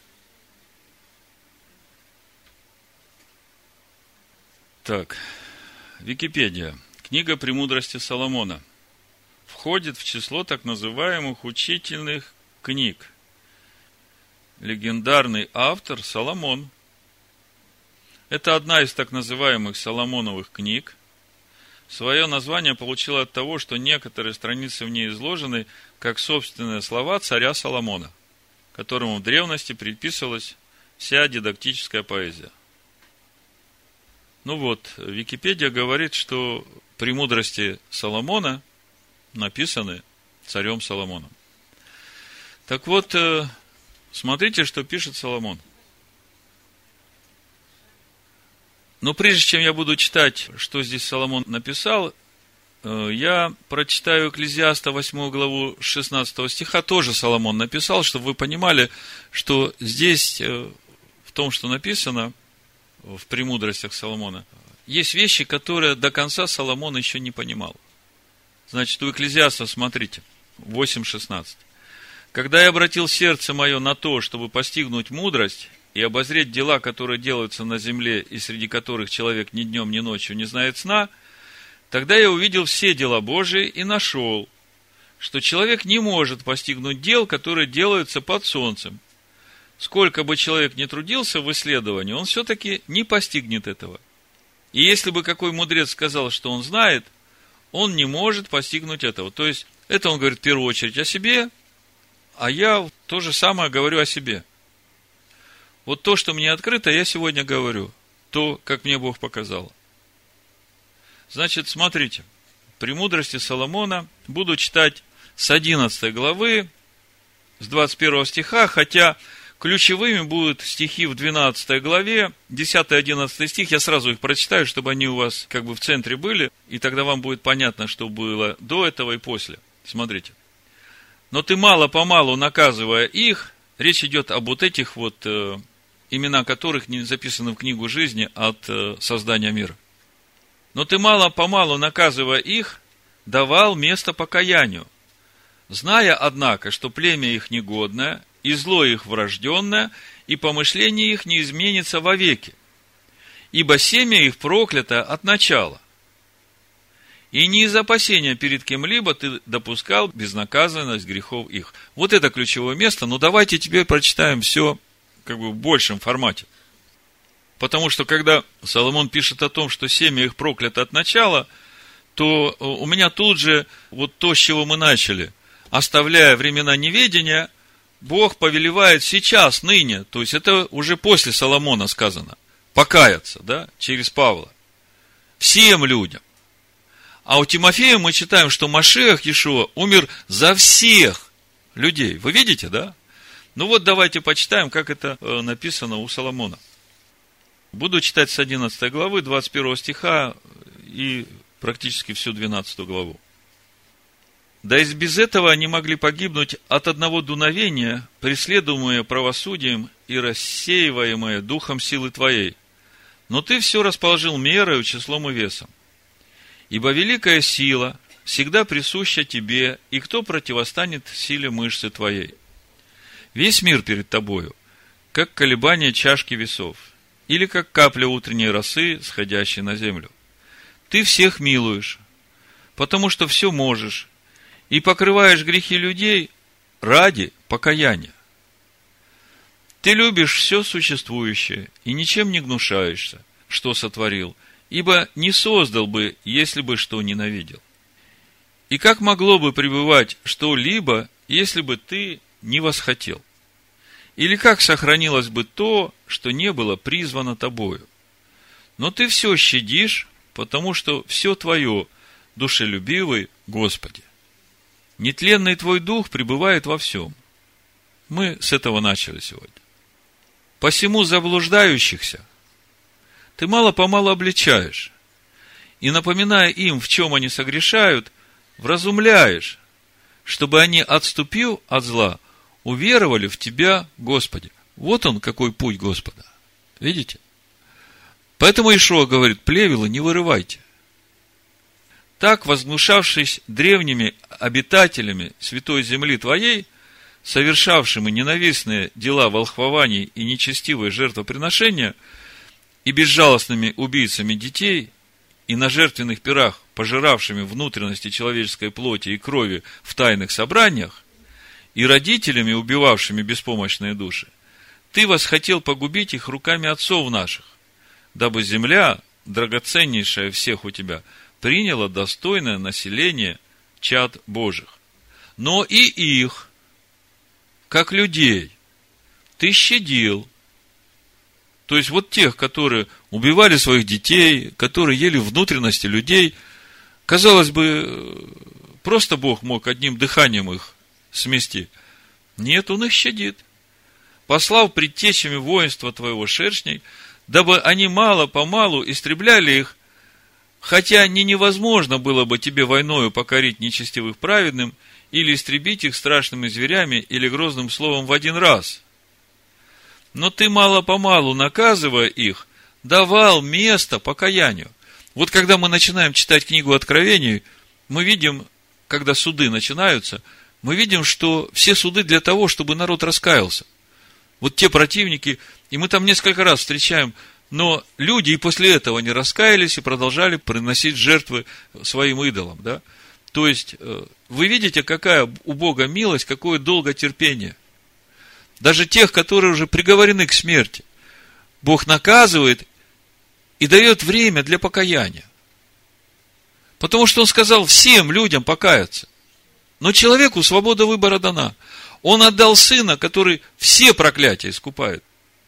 Так, Википедия. Книга «Премудрости Соломона» входит в число так называемых учительных книг. Легендарный автор Соломон. Это одна из так называемых Соломоновых книг. Свое название получила от того, что некоторые страницы в ней изложены как собственные слова царя Соломона, которому в древности приписывалась вся дидактическая поэзия. Ну вот, Википедия говорит, что премудрости Соломона написаны царем Соломоном. Так вот, смотрите, что пишет Соломон. Но прежде чем я буду читать, что здесь Соломон написал, я прочитаю Экклезиаста 8 главу 16 стиха, тоже Соломон написал, чтобы вы понимали, что здесь, в том, что написано в премудростях Соломона, есть вещи, которые до конца Соломон еще не понимал. Значит, у Экклезиаста, смотрите, 8:16. «Когда я обратил сердце мое на то, чтобы постигнуть мудрость и обозреть дела, которые делаются на земле, и среди которых человек ни днем, ни ночью не знает сна, тогда я увидел все дела Божии и нашел, что человек не может постигнуть дел, которые делаются под солнцем. Сколько бы человек ни трудился в исследовании, он все-таки не постигнет этого. И если бы какой мудрец сказал, что он знает, он не может постигнуть этого». То есть, это он говорит в первую очередь о себе, а я то же самое говорю о себе. Вот то, что мне открыто, я сегодня говорю. То, как мне Бог показал. Значит, смотрите. Премудрости Соломона буду читать с 11 главы, с 21 стиха, хотя ключевыми будут стихи в 12 главе, 10-11 стих, я сразу их прочитаю, чтобы они у вас как бы в центре были, и тогда вам будет понятно, что было до этого и после. Смотрите. «Но ты мало-помалу наказывая их», речь идет об вот этих вот, имена которых не записаны в книгу жизни от создания мира. «Но ты мало-помалу наказывая их, давал место покаянию, зная, однако, что племя их негодное, и зло их врожденное, и помышление их не изменится вовеки, ибо семя их проклято от начала. И не из опасения перед кем-либо ты допускал безнаказанность грехов их». Вот это ключевое место, но давайте теперь прочитаем все как бы в большем формате. Потому что, когда Соломон пишет о том, что семя их проклято от начала, то у меня тут же вот то, с чего мы начали. Оставляя времена неведения, Бог повелевает сейчас, ныне, то есть это уже после Соломона сказано, покаяться, да, через Павла, всем людям. А у Тимофея мы читаем, что Машиах Иешуа умер за всех людей. Вы видите, да? Ну вот давайте почитаем, как это написано у Соломона. Буду читать с 11 главы, 21 стиха и практически всю 12 главу. «Да и без этого они могли погибнуть от одного дуновения, преследуемые правосудием и рассеиваемые духом силы твоей. Но ты все расположил мерою, числом и весом. Ибо великая сила всегда присуща тебе, и кто противостанет силе мышцы твоей? Весь мир перед тобою, как колебание чашки весов, или как капля утренней росы, сходящей на землю. Ты всех милуешь, потому что все можешь, и покрываешь грехи людей ради покаяния. Ты любишь все существующее и ничем не гнушаешься, что сотворил, ибо не создал бы, если бы что ненавидел. И как могло бы пребывать что-либо, если бы ты не восхотел? Или как сохранилось бы то, что не было призвано тобою? Но ты все щадишь, потому что все твое, душелюбивый Господи. Нетленный твой дух пребывает во всем. Мы с этого начали сегодня. Посему заблуждающихся ты мало-помалу обличаешь, и, напоминая им, в чем они согрешают, вразумляешь, чтобы они, отступив от зла, уверовали в Тебя, Господи. Вот он, какой путь Господа. Видите? Поэтому Иешуа говорит: плевелы не вырывайте. Так, возгнушавшись древними обитателями святой земли Твоей, совершавшими ненавистные дела волхвований и нечестивые жертвоприношения, и безжалостными убийцами детей, и на жертвенных пирах, пожиравшими внутренности человеческой плоти и крови в тайных собраниях, и родителями, убивавшими беспомощные души, ты восхотел погубить их руками отцов наших, дабы земля, драгоценнейшая всех у тебя, приняла достойное население чад Божьих. Но и их, как людей, ты щадил. То есть, вот тех, которые убивали своих детей, которые ели внутренности людей, казалось бы, просто Бог мог одним дыханием их смести. Нет, Он их щадит. Послав предтечами воинства твоего шершней, дабы они мало-помалу истребляли их, хотя невозможно было бы тебе войною покорить нечестивых праведным или истребить их страшными зверями или грозным словом в один раз. Но ты мало-помалу, наказывая их, давал место покаянию. Вот когда мы начинаем читать книгу Откровений, мы видим, когда суды начинаются, мы видим, что все суды для того, чтобы народ раскаялся. Вот те противники, и мы там несколько раз встречаем, но люди и после этого не раскаялись и продолжали приносить жертвы своим идолам. Да? То есть, вы видите, какая у Бога милость, какое долготерпение. Даже тех, которые уже приговорены к смерти, Бог наказывает и дает время для покаяния. Потому что Он сказал всем людям покаяться. Но человеку свобода выбора дана. Он отдал Сына, который все проклятия искупает.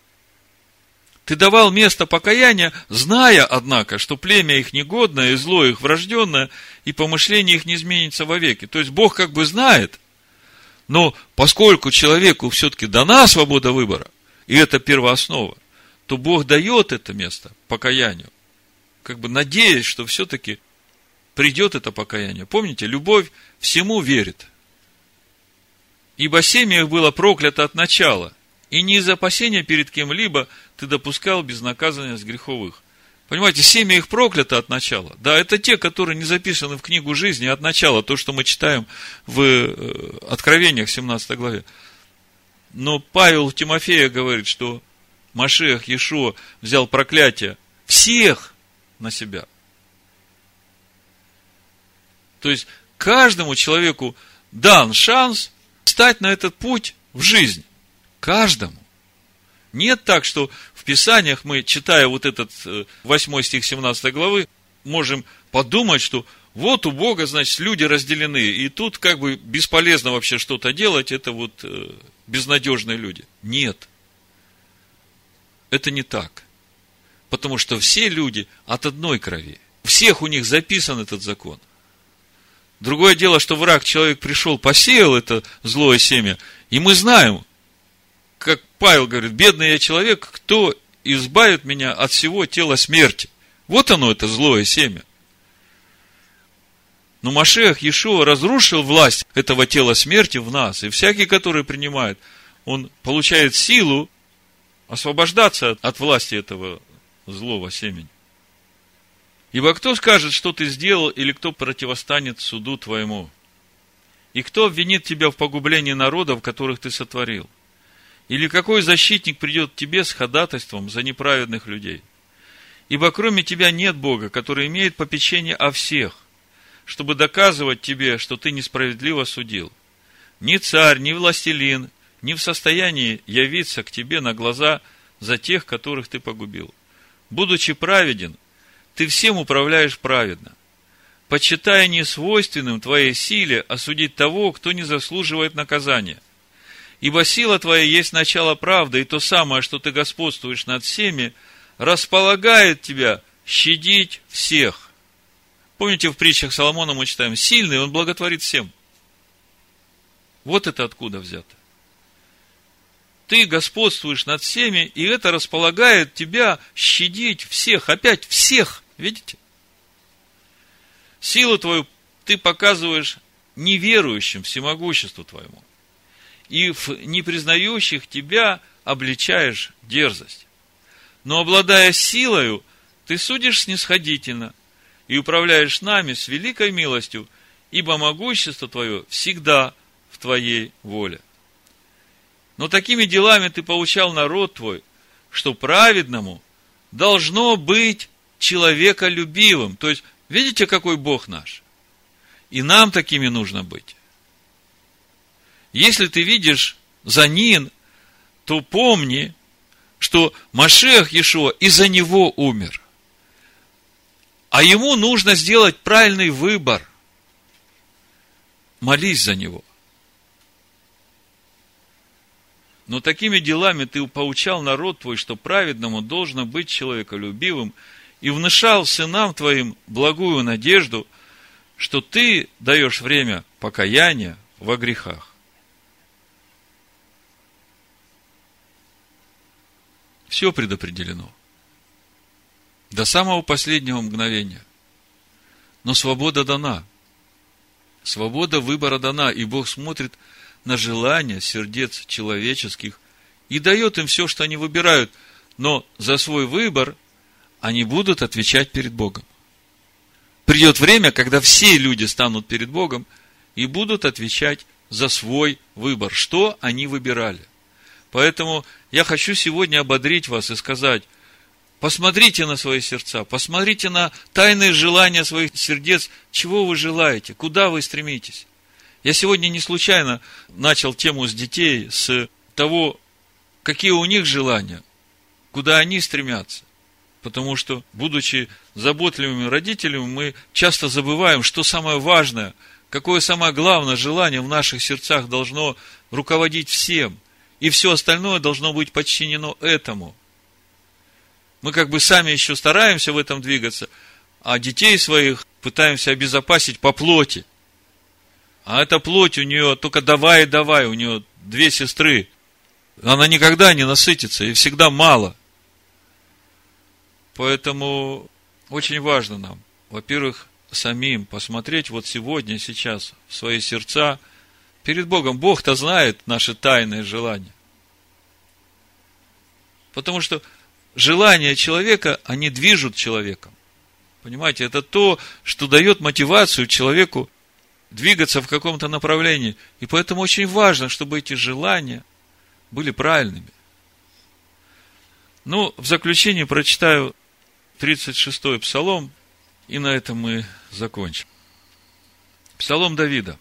Ты давал место покаяния, зная, однако, что племя их негодное, и зло их врожденное, и помышление их не изменится вовеки. То есть, Бог как бы знает, но поскольку человеку все-таки дана свобода выбора, и это первооснова, то Бог дает это место покаянию, как бы надеясь, что все-таки придет это покаяние. Помните, любовь всему верит. Ибо семя их было проклято от начала, и не из опасения перед кем-либо ты допускал безнаказанность греховых. Понимаете, семя их проклято от начала. Да, это те, которые не записаны в книгу жизни от начала, то, что мы читаем в Откровениях 17 главе. Но Павел в Тимофея говорит, что Машиах Иешуа взял проклятие всех на себя. То есть, каждому человеку дан шанс встать на этот путь в жизнь. Каждому. Нет так, что в Писаниях мы, читая вот этот 8 стих 17 главы, можем подумать, что вот у Бога, значит, люди разделены, и тут как бы бесполезно вообще что-то делать, это вот безнадежные люди. Нет. Это не так. Потому что все люди от одной крови. У всех у них записан этот закон. Другое дело, что враг, человек пришел, посеял это злое семя, и мы знаем, как Павел говорит, бедный я человек, кто избавит меня от всего тела смерти. Вот оно, это злое семя. Но Машиах Иешуа разрушил власть этого тела смерти в нас, и всякий, который принимает, он получает силу освобождаться от власти этого злого семени. Ибо кто скажет, что ты сделал, или кто противостанет суду твоему? И кто обвинит тебя в погублении народов, которых ты сотворил? Или какой защитник придет к тебе с ходатайством за неправедных людей? Ибо кроме тебя нет Бога, который имеет попечение о всех, чтобы доказывать тебе, что ты несправедливо судил. Ни царь, ни властелин не в состоянии явиться к тебе на глаза за тех, которых ты погубил. Будучи праведен, ты всем управляешь праведно, почитая несвойственным твоей силе осудить того, кто не заслуживает наказания. Ибо сила твоя есть начало правды, и то самое, что ты господствуешь над всеми, располагает тебя щадить всех. Помните, в притчах Соломона мы читаем: сильный, он благотворит всем. Вот это откуда взято. Ты господствуешь над всеми, и это располагает тебя щадить всех. Опять всех, видите? Силу твою ты показываешь неверующим всемогуществу твоему. И в непризнающих тебя обличаешь дерзость. Но, обладая силою, ты судишь снисходительно и управляешь нами с великой милостью, ибо могущество твое всегда в твоей воле. Но такими делами ты поучал народ твой, что праведному должно быть человеколюбивым. То есть, видите, какой Бог наш? И нам такими нужно быть. Если ты видишь Занин, то помни, что Машиах Иешуа из-за него умер. А ему нужно сделать правильный выбор. Молись за него. Но такими делами ты поучал народ твой, что праведному должно быть человеколюбивым, и внушал сынам твоим благую надежду, что ты даешь время покаяния во грехах. Все предопределено. До самого последнего мгновения. Но свобода дана. Свобода выбора дана. И Бог смотрит на желания сердец человеческих и дает им все, что они выбирают. Но за свой выбор они будут отвечать перед Богом. Придет время, когда все люди станут перед Богом и будут отвечать за свой выбор, что они выбирали. Поэтому я хочу сегодня ободрить вас и сказать: посмотрите на свои сердца, посмотрите на тайные желания своих сердец, чего вы желаете, куда вы стремитесь. Я сегодня не случайно начал тему с детей, с того, какие у них желания, куда они стремятся. Потому что, будучи заботливыми родителями, мы часто забываем, что самое важное, какое самое главное желание в наших сердцах должно руководить всем. И все остальное должно быть подчинено этому. Мы как бы сами еще стараемся в этом двигаться, а детей своих пытаемся обезопасить по плоти. А эта плоть у нее только давай и давай, у нее 2 сестры. Она никогда не насытится, и всегда мало. Поэтому очень важно нам, во-первых, самим посмотреть вот сегодня, сейчас в свои сердца. Перед Богом Бог-то знает наши тайные желания. Потому что желания человека, они движут человеком. Понимаете, это то, что дает мотивацию человеку двигаться в каком-то направлении. И поэтому очень важно, чтобы эти желания были правильными. Ну, в заключение прочитаю 36-й Псалом, и на этом мы закончим. Псалом Давида.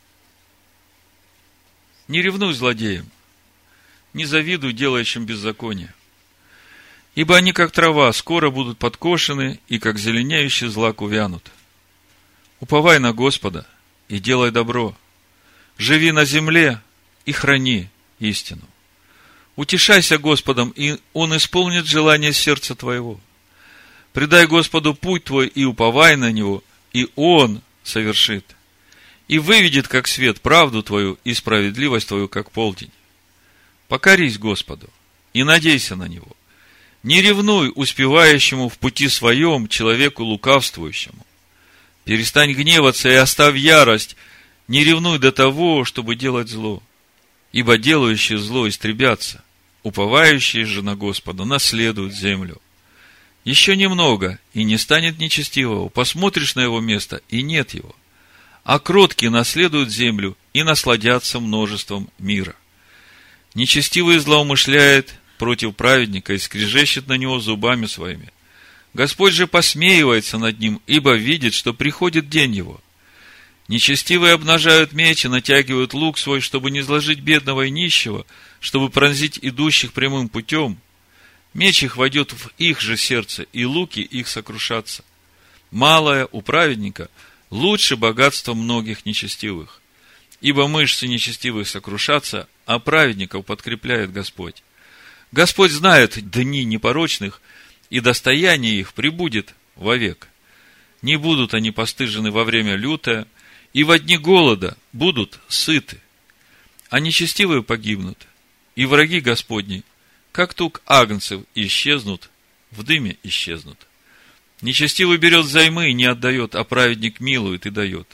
Не ревнуй злодеям, не завидуй делающим беззаконие. Ибо они, как трава, скоро будут подкошены, и как зеленеющий злак увянут. Уповай на Господа и делай добро. Живи на земле и храни истину. Утешайся Господом, и Он исполнит желание сердца твоего. Предай Господу путь твой и уповай на Него, и Он совершит. И выведет, как свет, правду твою и справедливость твою, как полдень. Покорись Господу и надейся на Него. Не ревнуй успевающему в пути своем человеку лукавствующему. Перестань гневаться и оставь ярость. Не ревнуй до того, чтобы делать зло. Ибо делающие зло истребятся, уповающие же на Господа наследуют землю. Еще немного, и не станет нечестивого. Посмотришь на его место, и нет его. А кроткие наследуют землю и насладятся множеством мира. Нечестивый злоумышляет против праведника и скрежещет на него зубами своими. Господь же посмеивается над ним, ибо видит, что приходит день его. Нечестивые обнажают меч и натягивают лук свой, чтобы не изложить бедного и нищего, чтобы пронзить идущих прямым путем. Меч их войдет в их же сердце, и луки их сокрушатся. Малое у праведника лучше богатства многих нечестивых. Ибо мышцы нечестивых сокрушатся, а праведников подкрепляет Господь. Господь знает дни непорочных, и достояние их пребудет вовек. Не будут они постыжены во время лютое, и во дни голода будут сыты. А нечестивые погибнут, и враги Господни, как тук агнцев, исчезнут, в дыме исчезнут. Нечестивый берет взаймы и не отдает, а праведник милует и дает.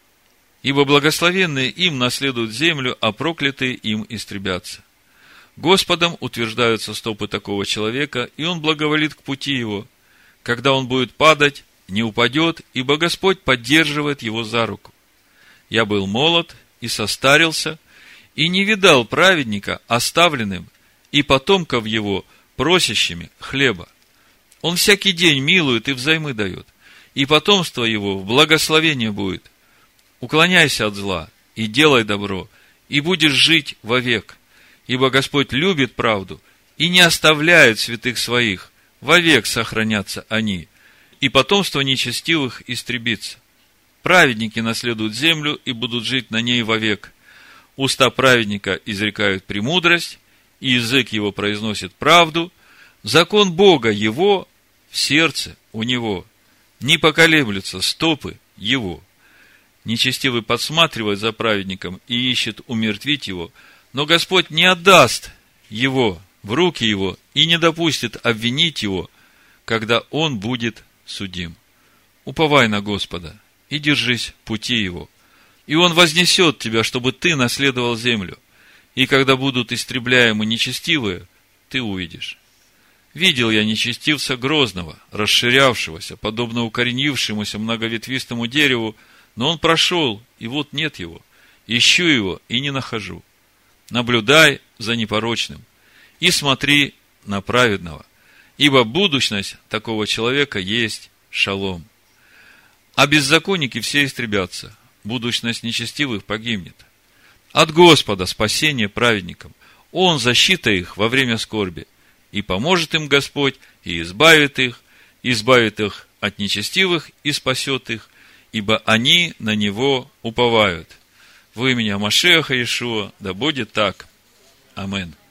Ибо благословенные им наследуют землю, а проклятые им истребятся. Господом утверждаются стопы такого человека, и он благоволит к пути его. Когда он будет падать, не упадет, ибо Господь поддерживает его за руку. Я был молод и состарился, и не видал праведника оставленным, и потомков его просящими хлеба. Он всякий день милует и взаймы дает, и потомство его в благословение будет. Уклоняйся от зла и делай добро, и будешь жить вовек. Ибо Господь любит правду и не оставляет святых своих, вовек сохранятся они, и потомство нечестивых истребится. Праведники наследуют землю и будут жить на ней вовек. Уста праведника изрекают премудрость, и язык его произносит правду. Закон Бога его в сердце у него, не поколеблются стопы его. Нечестивый подсматривает за праведником и ищет умертвить его, но Господь не отдаст его в руки его и не допустит обвинить его, когда он будет судим. Уповай на Господа и держись пути его, и он вознесет тебя, чтобы ты наследовал землю, и когда будут истребляемы нечестивые, ты увидишь. Видел я нечестивца грозного, расширявшегося, подобно укоренившемуся многоветвистому дереву, но он прошел, и вот нет его. Ищу его и не нахожу. Наблюдай за непорочным и смотри на праведного, ибо будущность такого человека есть шалом. А беззаконники все истребятся, будущность нечестивых погибнет. От Господа спасение праведникам, Он защита их во время скорби, и поможет им Господь, и избавит их от нечестивых и спасет их, ибо они на Него уповают. Во имя Машиаха Иешуа, да будет так. Амин.